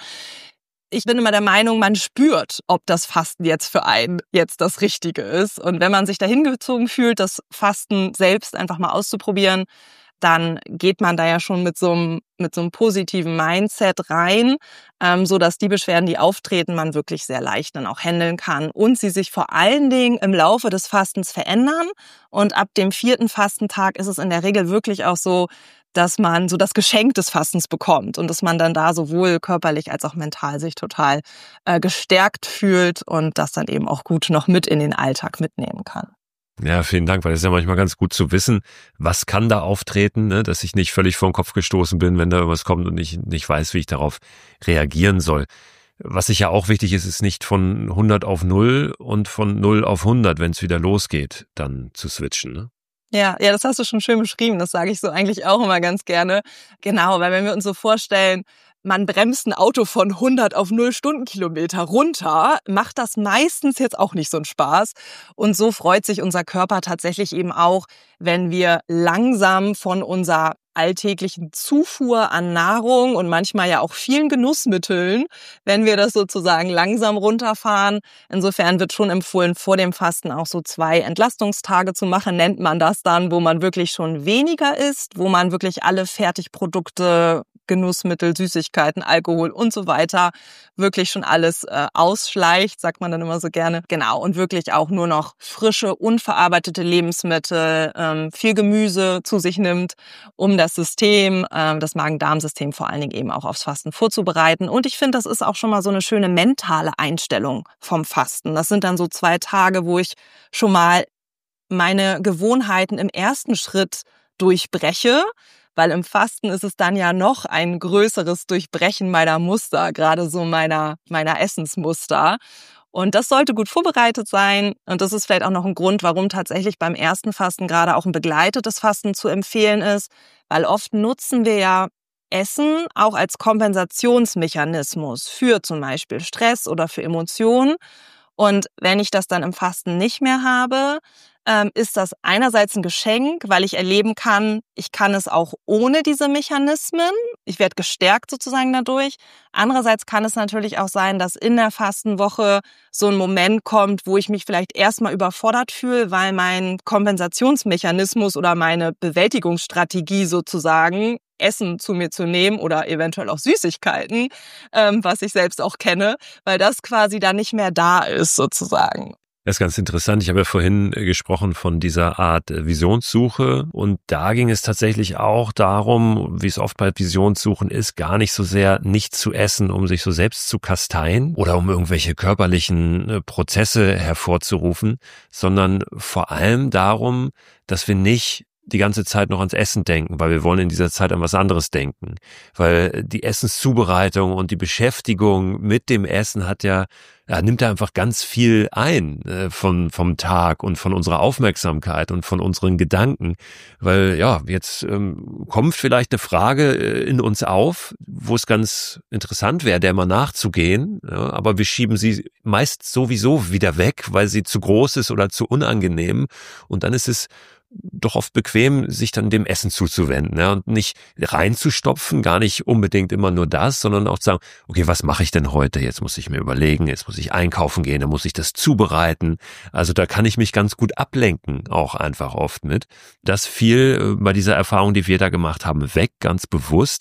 Ich bin immer der Meinung, man spürt, ob das Fasten jetzt für einen jetzt das Richtige ist. Und wenn man sich dahin gezogen fühlt, das Fasten selbst einfach mal auszuprobieren, dann geht man da ja schon mit so einem positiven Mindset rein, so dass die Beschwerden, die auftreten, man wirklich sehr leicht dann auch handeln kann und sie sich vor allen Dingen im Laufe des Fastens verändern. Und ab dem 4. Fastentag ist es in der Regel wirklich auch so, dass man so das Geschenk des Fastens bekommt und dass man dann da sowohl körperlich als auch mental sich total gestärkt fühlt und das dann eben auch gut noch mit in den Alltag mitnehmen kann. Ja, vielen Dank, weil es ist ja manchmal ganz gut zu wissen, was kann da auftreten, ne? Dass ich nicht völlig vor den Kopf gestoßen bin, wenn da irgendwas kommt und ich nicht weiß, wie ich darauf reagieren soll. Was sicher auch wichtig ist, ist nicht von 100 auf 0 und von 0 auf 100, wenn es wieder losgeht, dann zu switchen, ne? Ja, das hast du schon schön beschrieben. Das sage ich so eigentlich auch immer ganz gerne. Genau, weil wenn wir uns so vorstellen, man bremst ein Auto von 100 auf 0 Stundenkilometer runter, macht das meistens jetzt auch nicht so einen Spaß. Und so freut sich unser Körper tatsächlich eben auch, wenn wir langsam von unserer alltäglichen Zufuhr an Nahrung und manchmal ja auch vielen Genussmitteln, wenn wir das sozusagen langsam runterfahren. Insofern wird schon empfohlen, vor dem Fasten auch so 2 Entlastungstage zu machen, nennt man das dann, wo man wirklich schon weniger isst, wo man wirklich alle Fertigprodukte, Genussmittel, Süßigkeiten, Alkohol und so weiter wirklich schon alles ausschleicht, sagt man dann immer so gerne. Genau, und wirklich auch nur noch frische, unverarbeitete Lebensmittel, viel Gemüse zu sich nimmt, um das System, das Magen-Darm-System vor allen Dingen eben auch aufs Fasten vorzubereiten. Und ich finde, das ist auch schon mal so eine schöne mentale Einstellung vom Fasten. Das sind dann so 2 Tage, wo ich schon mal meine Gewohnheiten im ersten Schritt durchbreche, weil im Fasten ist es dann ja noch ein größeres Durchbrechen meiner Muster, gerade so meiner Essensmuster. Und das sollte gut vorbereitet sein. Und das ist vielleicht auch noch ein Grund, warum tatsächlich beim ersten Fasten gerade auch ein begleitetes Fasten zu empfehlen ist, weil oft nutzen wir ja Essen auch als Kompensationsmechanismus für zum Beispiel Stress oder für Emotionen. Und wenn ich das dann im Fasten nicht mehr habe, ist das einerseits ein Geschenk, weil ich erleben kann, ich kann es auch ohne diese Mechanismen. Ich werde gestärkt sozusagen dadurch. Andererseits kann es natürlich auch sein, dass in der Fastenwoche so ein Moment kommt, wo ich mich vielleicht erstmal überfordert fühle, weil mein Kompensationsmechanismus oder meine Bewältigungsstrategie sozusagen, Essen zu mir zu nehmen oder eventuell auch Süßigkeiten, was ich selbst auch kenne, weil das quasi dann nicht mehr da ist sozusagen. Das ist ganz interessant. Ich habe ja vorhin gesprochen von dieser Art Visionssuche und da ging es tatsächlich auch darum, wie es oft bei Visionssuchen ist, gar nicht so sehr nicht zu essen, um sich so selbst zu kasteien oder um irgendwelche körperlichen Prozesse hervorzurufen, sondern vor allem darum, dass wir nicht die ganze Zeit noch ans Essen denken, weil wir wollen in dieser Zeit an was anderes denken. Weil die Essenszubereitung und die Beschäftigung mit dem Essen nimmt da einfach ganz viel ein vom Tag und von unserer Aufmerksamkeit und von unseren Gedanken. Weil jetzt kommt vielleicht eine Frage in uns auf, wo es ganz interessant wäre, der mal nachzugehen, ja, aber wir schieben sie meist sowieso wieder weg, weil sie zu groß ist oder zu unangenehm. Und dann ist es doch oft bequem, sich dann dem Essen zuzuwenden, ja, und nicht reinzustopfen, gar nicht unbedingt immer nur das, sondern auch zu sagen, okay, was mache ich denn heute? Jetzt muss ich mir überlegen, jetzt muss ich einkaufen gehen, dann muss ich das zubereiten. Also da kann ich mich ganz gut ablenken, auch einfach oft mit. Das fiel bei dieser Erfahrung, die wir da gemacht haben, weg, ganz bewusst,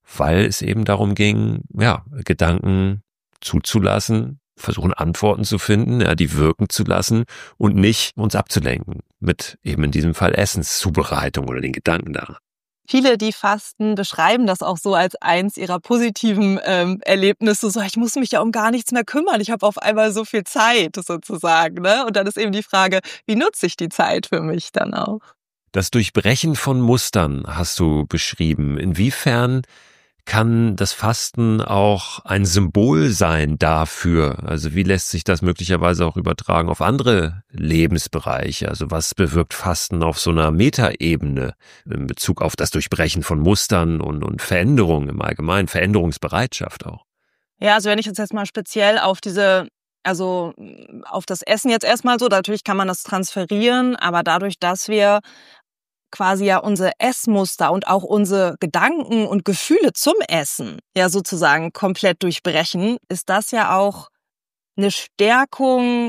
weil es eben darum ging, ja, Gedanken zuzulassen, versuchen Antworten zu finden, ja, die wirken zu lassen und nicht uns abzulenken mit eben in diesem Fall Essenszubereitung oder den Gedanken daran. Viele, die fasten, beschreiben das auch so als eins ihrer positiven Erlebnisse. So, ich muss mich ja um gar nichts mehr kümmern. Ich habe auf einmal so viel Zeit sozusagen. Ne? Und dann ist eben die Frage, wie nutze ich die Zeit für mich dann auch? Das Durchbrechen von Mustern hast du beschrieben. Inwiefern kann das Fasten auch ein Symbol sein dafür? Also wie lässt sich das möglicherweise auch übertragen auf andere Lebensbereiche? Also was bewirkt Fasten auf so einer Metaebene in Bezug auf das Durchbrechen von Mustern und Veränderungen im Allgemeinen, Veränderungsbereitschaft auch? Ja, also wenn ich jetzt mal speziell auf auf das Essen jetzt erstmal so, natürlich kann man das transferieren, aber dadurch, dass wir quasi ja unsere Essmuster und auch unsere Gedanken und Gefühle zum Essen ja sozusagen komplett durchbrechen, ist das ja auch eine Stärkung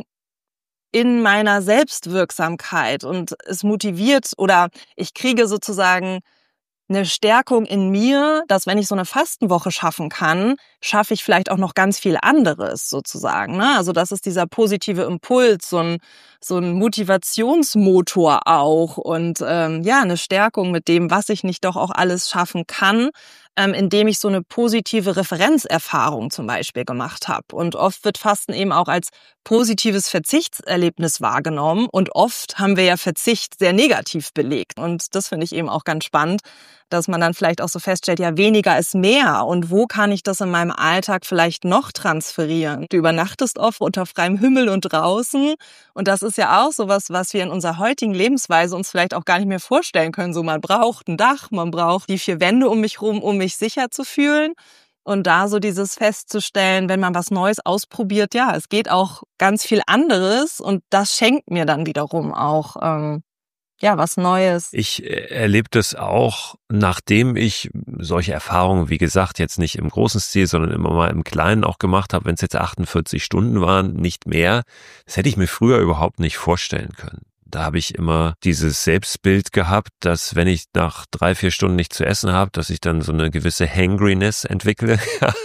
in meiner Selbstwirksamkeit und es motiviert oder ich kriege sozusagen eine Stärkung in mir, dass wenn ich so eine Fastenwoche schaffen kann, schaffe ich vielleicht auch noch ganz viel anderes sozusagen. Ne? Also das ist dieser positive Impuls, so ein Motivationsmotor auch und ja eine Stärkung mit dem, was ich nicht doch auch alles schaffen kann, indem ich so eine positive Referenzerfahrung zum Beispiel gemacht habe. Und oft wird Fasten eben auch als positives Verzichtserlebnis wahrgenommen und oft haben wir ja Verzicht sehr negativ belegt. Und das finde ich eben auch ganz spannend, dass man dann vielleicht auch so feststellt, ja, weniger ist mehr. Und wo kann ich das in meinem Alltag vielleicht noch transferieren? Du übernachtest oft unter freiem Himmel und draußen. Und das ist ja auch sowas, was wir in unserer heutigen Lebensweise uns vielleicht auch gar nicht mehr vorstellen können. So, man braucht ein Dach, man braucht die 4 Wände um mich rum, um mich sicher zu fühlen. Und da so dieses festzustellen, wenn man was Neues ausprobiert, ja, es geht auch ganz viel anderes. Und das schenkt mir dann wiederum auch ja, was Neues. Ich erlebe das auch, nachdem ich solche Erfahrungen, wie gesagt, jetzt nicht im großen Stil, sondern immer mal im Kleinen auch gemacht habe, wenn es jetzt 48 Stunden waren, nicht mehr. Das hätte ich mir früher überhaupt nicht vorstellen können. Da habe ich immer dieses Selbstbild gehabt, dass wenn ich nach 3-4 Stunden nichts zu essen habe, dass ich dann so eine gewisse Hangriness entwickle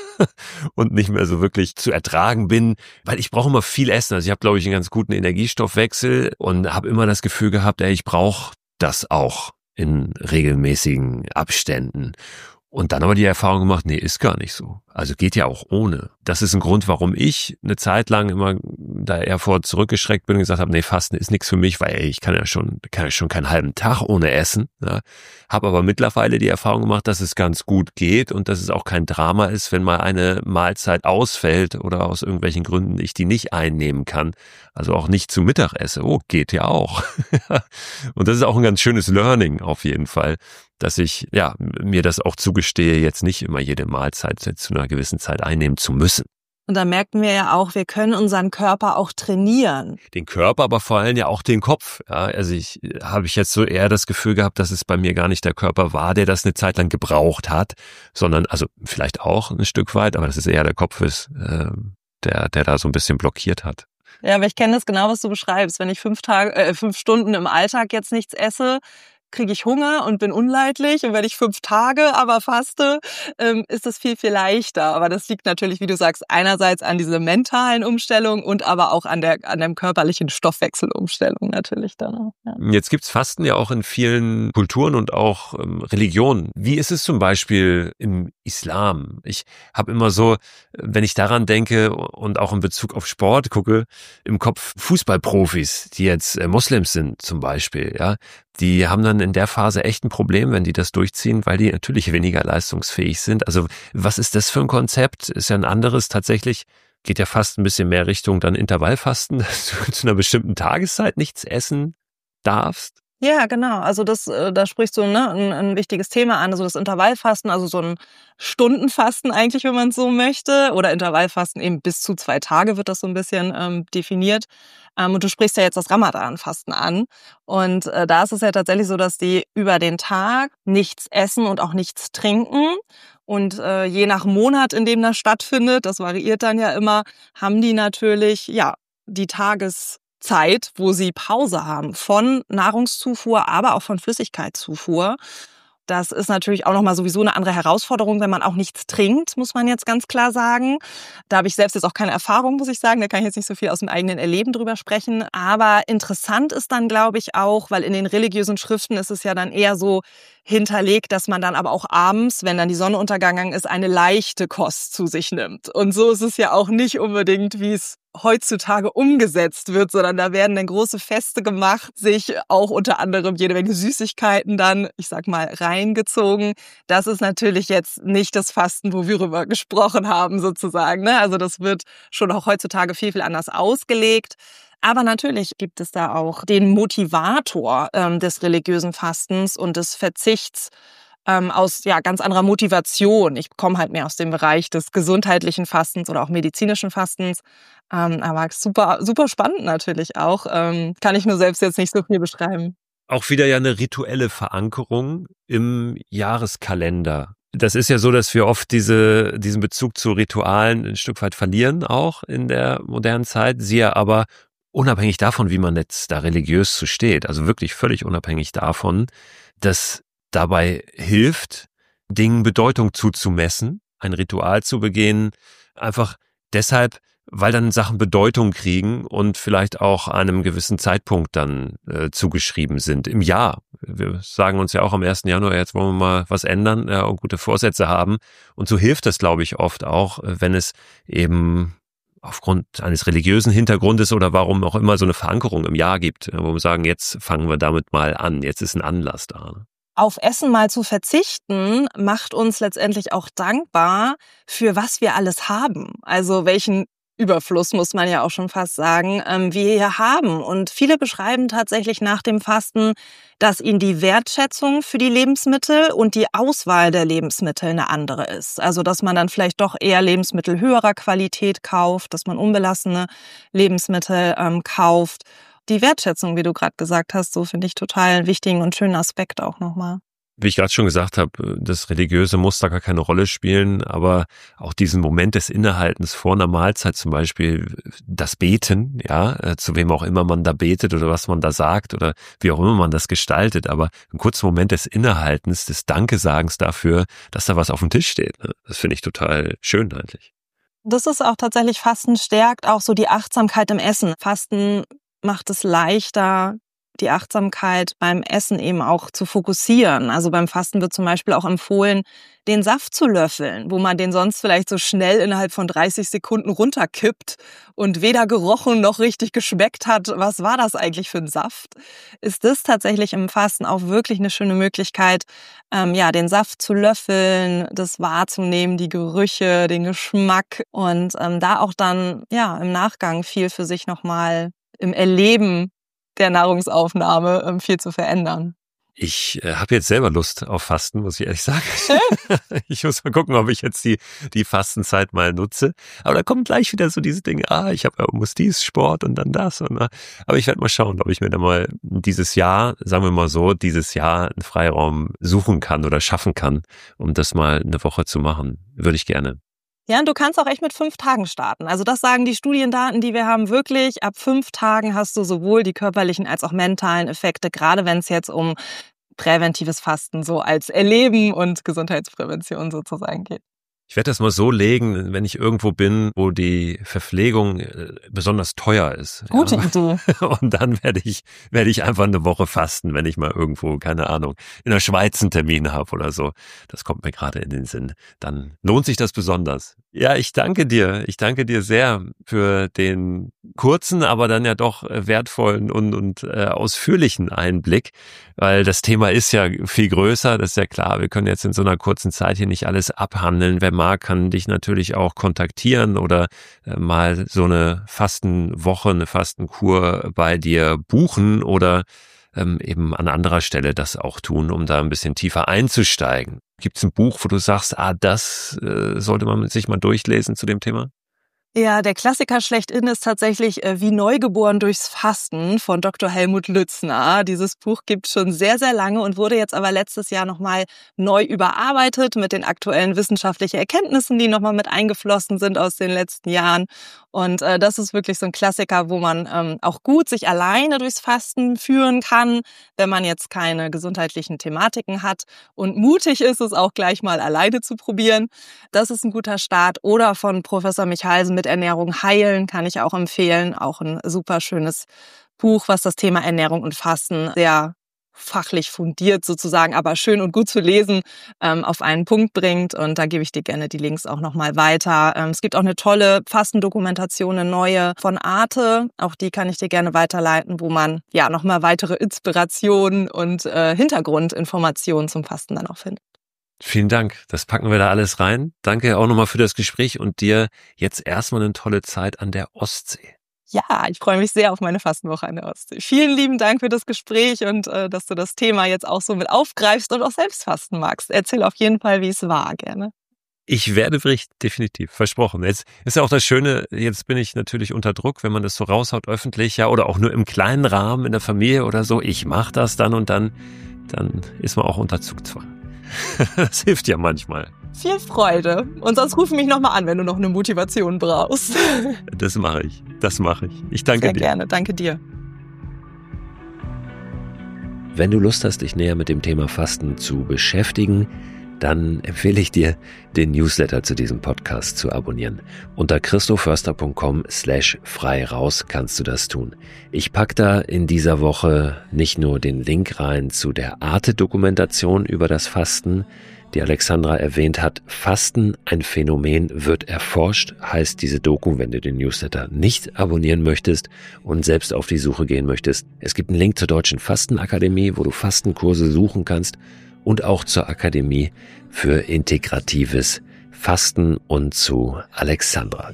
und nicht mehr so wirklich zu ertragen bin, weil ich brauche immer viel Essen. Also ich habe, glaube ich, einen ganz guten Energiestoffwechsel und habe immer das Gefühl gehabt, ich brauche das auch in regelmäßigen Abständen. Und dann aber die Erfahrung gemacht, nee, ist gar nicht so. Also geht ja auch ohne. Das ist ein Grund, warum ich eine Zeit lang immer da eher vor zurückgeschreckt bin und gesagt habe, nee, Fasten ist nichts für mich, weil ich kann ja schon keinen halben Tag ohne essen. Ja. Habe aber mittlerweile die Erfahrung gemacht, dass es ganz gut geht und dass es auch kein Drama ist, wenn mal eine Mahlzeit ausfällt oder aus irgendwelchen Gründen ich die nicht einnehmen kann. Also auch nicht zu Mittag esse. Oh, geht ja auch. Und das ist auch ein ganz schönes Learning auf jeden Fall, dass ich ja mir das auch zugestehe, jetzt nicht immer jede Mahlzeit zu einer gewissen Zeit einnehmen zu müssen. Und da merken wir ja auch, wir können unseren Körper auch trainieren. Den Körper, aber vor allem ja auch den Kopf. Ja, also habe ich jetzt so eher das Gefühl gehabt, dass es bei mir gar nicht der Körper war, der das eine Zeit lang gebraucht hat, sondern also vielleicht auch ein Stück weit, aber dass es eher der Kopf ist, der da so ein bisschen blockiert hat. Ja, aber ich kenne das genau, was du beschreibst. Wenn ich 5 Stunden im Alltag jetzt nichts esse, kriege ich Hunger und bin unleidlich. Und wenn ich 5 Tage aber faste, ist das viel, viel leichter. Aber das liegt natürlich, wie du sagst, einerseits an dieser mentalen Umstellung und aber auch an dem körperlichen Stoffwechselumstellung natürlich dann auch. Ja. Jetzt gibt's Fasten ja auch in vielen Kulturen und auch Religionen. Wie ist es zum Beispiel im Islam? Ich habe immer so, wenn ich daran denke und auch in Bezug auf Sport gucke, im Kopf Fußballprofis, die jetzt Moslems sind zum Beispiel, ja. Die haben dann in der Phase echt ein Problem, wenn die das durchziehen, weil die natürlich weniger leistungsfähig sind. Also was ist das für ein Konzept? Ist ja ein anderes tatsächlich, geht ja fast ein bisschen mehr Richtung dann Intervallfasten, dass du zu einer bestimmten Tageszeit nichts essen darfst. Ja, genau. Also da sprichst du ein wichtiges Thema an. Also das Intervallfasten, also so ein Stundenfasten eigentlich, wenn man es so möchte. Oder Intervallfasten eben bis zu 2 Tage wird das so ein bisschen definiert. Und du sprichst ja jetzt das Ramadan-Fasten an. Und da ist es ja tatsächlich so, dass die über den Tag nichts essen und auch nichts trinken. Und je nach Monat, in dem das stattfindet, das variiert dann ja immer, haben die natürlich ja die Tageszeit, wo sie Pause haben von Nahrungszufuhr, aber auch von Flüssigkeitszufuhr. Das ist natürlich auch nochmal sowieso eine andere Herausforderung, wenn man auch nichts trinkt, muss man jetzt ganz klar sagen. Da habe ich selbst jetzt auch keine Erfahrung, muss ich sagen. Da kann ich jetzt nicht so viel aus dem eigenen Erleben drüber sprechen. Aber interessant ist dann, glaube ich, auch, weil in den religiösen Schriften ist es ja dann eher so hinterlegt, dass man dann aber auch abends, wenn dann die Sonne untergegangen ist, eine leichte Kost zu sich nimmt. Und so ist es ja auch nicht unbedingt, wie es heutzutage umgesetzt wird, sondern da werden dann große Feste gemacht, sich auch unter anderem jede Menge Süßigkeiten dann, ich sag mal, reingezogen. Das ist natürlich jetzt nicht das Fasten, wo wir drüber gesprochen haben sozusagen, ne? Also das wird schon auch heutzutage viel, viel anders ausgelegt. Aber natürlich gibt es da auch den Motivator des religiösen Fastens und des Verzichts aus ganz anderer Motivation. Ich komme halt mehr aus dem Bereich des gesundheitlichen Fastens oder auch medizinischen Fastens. Aber super, super spannend natürlich auch. Kann ich nur selbst jetzt nicht so viel beschreiben. Auch wieder ja eine rituelle Verankerung im Jahreskalender. Das ist ja so, dass wir oft diesen Bezug zu Ritualen ein Stück weit verlieren, auch in der modernen Zeit. Siehe aber unabhängig davon, wie man jetzt da religiös zu steht, also wirklich völlig unabhängig davon, dass dabei hilft, Dingen Bedeutung zuzumessen, ein Ritual zu begehen, einfach deshalb, weil dann Sachen Bedeutung kriegen und vielleicht auch einem gewissen Zeitpunkt dann zugeschrieben sind im Jahr. Wir sagen uns ja auch am 1. Januar, jetzt wollen wir mal was ändern und gute Vorsätze haben. Und so hilft das, glaube ich, oft auch, wenn es eben aufgrund eines religiösen Hintergrundes oder warum auch immer so eine Verankerung im Jahr gibt, wo wir sagen, jetzt fangen wir damit mal an, jetzt ist ein Anlass da. Auf Essen mal zu verzichten, macht uns letztendlich auch dankbar für was wir alles haben. Also welchen Überfluss, muss man ja auch schon fast sagen, wir hier haben. Und viele beschreiben tatsächlich nach dem Fasten, dass ihnen die Wertschätzung für die Lebensmittel und die Auswahl der Lebensmittel eine andere ist. Also dass man dann vielleicht doch eher Lebensmittel höherer Qualität kauft, dass man unbelassene Lebensmittel kauft. Die Wertschätzung, wie du gerade gesagt hast, so finde ich total einen wichtigen und schönen Aspekt auch nochmal. Wie ich gerade schon gesagt habe, das Religiöse muss da gar keine Rolle spielen, aber auch diesen Moment des Innehaltens vor einer Mahlzeit, zum Beispiel das Beten, zu wem auch immer man da betet oder was man da sagt oder wie auch immer man das gestaltet, aber einen kurzen Moment des Innehaltens, des Dankesagens dafür, dass da was auf dem Tisch steht, das finde ich total schön eigentlich. Das ist auch tatsächlich, Fasten stärkt auch so die Achtsamkeit im Essen. Fasten macht es leichter, die Achtsamkeit beim Essen eben auch zu fokussieren. Also beim Fasten wird zum Beispiel auch empfohlen, den Saft zu löffeln, wo man den sonst vielleicht so schnell innerhalb von 30 Sekunden runterkippt und weder gerochen noch richtig geschmeckt hat. Was war das eigentlich für ein Saft? Ist das tatsächlich im Fasten auch wirklich eine schöne Möglichkeit, den Saft zu löffeln, das wahrzunehmen, die Gerüche, den Geschmack und da auch dann im Nachgang viel für sich nochmal im Erleben der Nahrungsaufnahme viel zu verändern. Ich habe jetzt selber Lust auf Fasten, muss ich ehrlich sagen. Ich muss mal gucken, ob ich jetzt die Fastenzeit mal nutze. Aber da kommt gleich wieder so diese Dinge, muss dies, Sport und dann das. Aber ich werde mal schauen, ob ich mir da mal dieses Jahr einen Freiraum suchen kann oder schaffen kann, um das mal eine Woche zu machen. Würde ich gerne. Ja, und du kannst auch echt mit 5 Tagen starten. Also das sagen die Studiendaten, die wir haben, wirklich. Ab 5 Tagen hast du sowohl die körperlichen als auch mentalen Effekte, gerade wenn es jetzt um präventives Fasten so als Erleben und Gesundheitsprävention sozusagen geht. Ich werde das mal so legen, wenn ich irgendwo bin, wo die Verpflegung besonders teuer ist. Gute Idee. Und dann werde ich einfach eine Woche fasten, wenn ich mal irgendwo, keine Ahnung, in der Schweiz einen Termin habe oder so. Das kommt mir gerade in den Sinn. Dann lohnt sich das besonders. Ja, ich danke dir. Ich danke dir sehr für den kurzen, aber dann ja doch wertvollen und ausführlichen Einblick, weil das Thema ist ja viel größer. Das ist ja klar. Wir können jetzt in so einer kurzen Zeit hier nicht alles abhandeln. Wer mag, kann dich natürlich auch kontaktieren oder mal so eine Fastenwoche, eine Fastenkur bei dir buchen oder eben an anderer Stelle das auch tun, um da ein bisschen tiefer einzusteigen. Gibt es ein Buch, wo du sagst, das sollte man sich mal durchlesen zu dem Thema? Ja, der Klassiker schlechthin ist tatsächlich Wie Neugeboren durchs Fasten von Dr. Helmut Lützner. Dieses Buch gibt es schon sehr, sehr lange und wurde jetzt aber letztes Jahr nochmal neu überarbeitet mit den aktuellen wissenschaftlichen Erkenntnissen, die nochmal mit eingeflossen sind aus den letzten Jahren. Und das ist wirklich so ein Klassiker, wo man auch gut sich alleine durchs Fasten führen kann, wenn man jetzt keine gesundheitlichen Thematiken hat und mutig ist, es auch gleich mal alleine zu probieren. Das ist ein guter Start. Oder von Professor Michalsen mit Ernährung heilen kann ich auch empfehlen. Auch ein super schönes Buch, was das Thema Ernährung und Fasten sehr fachlich fundiert sozusagen, aber schön und gut zu lesen, auf einen Punkt bringt. Und da gebe ich dir gerne die Links auch nochmal weiter. Es gibt auch eine tolle Fastendokumentation, eine neue von Arte. Auch die kann ich dir gerne weiterleiten, wo man ja nochmal weitere Inspirationen und Hintergrundinformationen zum Fasten dann auch findet. Vielen Dank. Das packen wir da alles rein. Danke auch nochmal für das Gespräch und dir jetzt erstmal eine tolle Zeit an der Ostsee. Ja, ich freue mich sehr auf meine Fastenwoche an der Ostsee. Vielen lieben Dank für das Gespräch und dass du das Thema jetzt auch so mit aufgreifst und auch selbst fasten magst. Erzähl auf jeden Fall, wie es war, gerne. Ich werde berichten, definitiv, versprochen. Jetzt ist ja auch das Schöne, jetzt bin ich natürlich unter Druck, wenn man das so raushaut öffentlich, ja, oder auch nur im kleinen Rahmen in der Familie oder so. Ich mache das dann und dann ist man auch unter Zugzwang. Das hilft ja manchmal. Viel Freude. Und sonst ruf mich nochmal an, wenn du noch eine Motivation brauchst. Das mache ich. Ich danke dir. Sehr gerne, danke dir. Wenn du Lust hast, dich näher mit dem Thema Fasten zu beschäftigen, dann empfehle ich dir, den Newsletter zu diesem Podcast zu abonnieren. Unter christoförster.com/frei raus kannst du das tun. Ich pack da in dieser Woche nicht nur den Link rein zu der Arte-Dokumentation über das Fasten, die Alexandra erwähnt hat. Fasten, ein Phänomen, wird erforscht, heißt diese Doku, wenn du den Newsletter nicht abonnieren möchtest und selbst auf die Suche gehen möchtest. Es gibt einen Link zur Deutschen Fastenakademie, wo du Fastenkurse suchen kannst, und auch zur Akademie für integratives Fasten und zu Alexandra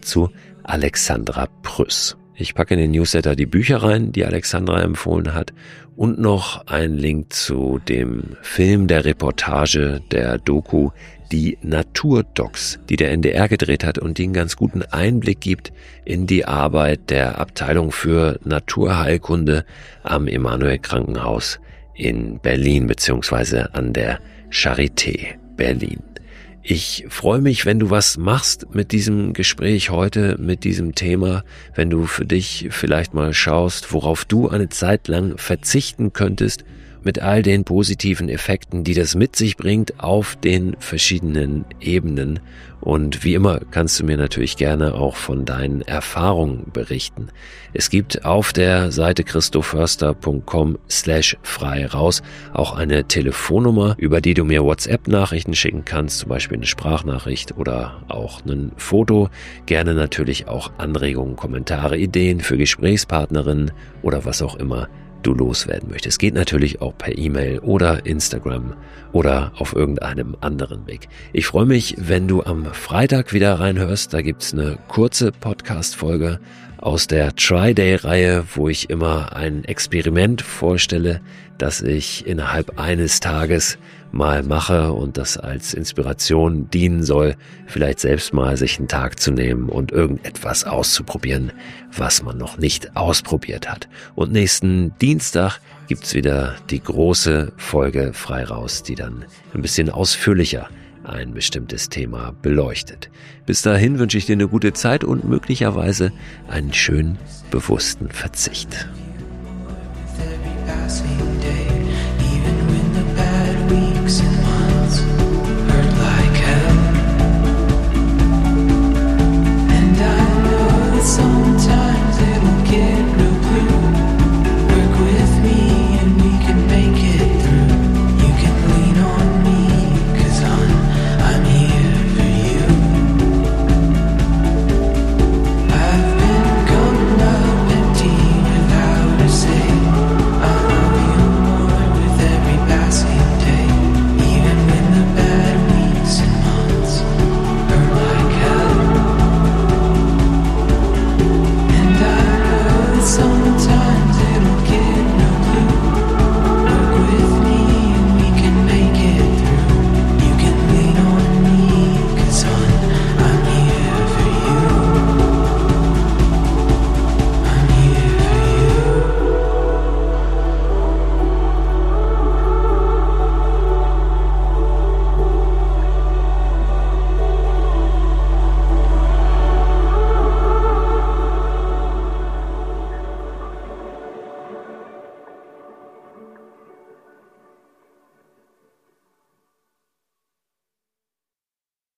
Prüss. Ich packe in den Newsletter die Bücher rein, die Alexandra empfohlen hat, und noch einen Link zu dem Film, der Reportage, der Doku, die Naturdocs, die der NDR gedreht hat und die einen ganz guten Einblick gibt in die Arbeit der Abteilung für Naturheilkunde am Emanuel Krankenhaus in Berlin beziehungsweise an der Charité Berlin. Ich freue mich, wenn du was machst mit diesem Gespräch heute, mit diesem Thema, wenn du für dich vielleicht mal schaust, worauf du eine Zeit lang verzichten könntest, mit all den positiven Effekten, die das mit sich bringt auf den verschiedenen Ebenen. Und wie immer kannst du mir natürlich gerne auch von deinen Erfahrungen berichten. Es gibt auf der Seite christoförster.com/frei raus auch eine Telefonnummer, über die du mir WhatsApp-Nachrichten schicken kannst, zum Beispiel eine Sprachnachricht oder auch ein Foto. Gerne natürlich auch Anregungen, Kommentare, Ideen für Gesprächspartnerinnen oder was auch immer du loswerden möchtest. Geht natürlich auch per E-Mail oder Instagram oder auf irgendeinem anderen Weg. Ich freue mich, wenn du am Freitag wieder reinhörst. Da gibt's eine kurze Podcast-Folge aus der Try-Day-Reihe, wo ich immer ein Experiment vorstelle, das ich innerhalb eines Tages mal mache und das als Inspiration dienen soll, vielleicht selbst mal sich einen Tag zu nehmen und irgendetwas auszuprobieren, was man noch nicht ausprobiert hat. Und nächsten Dienstag gibt's wieder die große Folge Frei raus, die dann ein bisschen ausführlicher ein bestimmtes Thema beleuchtet. Bis dahin wünsche ich dir eine gute Zeit und möglicherweise einen schönen, bewussten Verzicht. Passing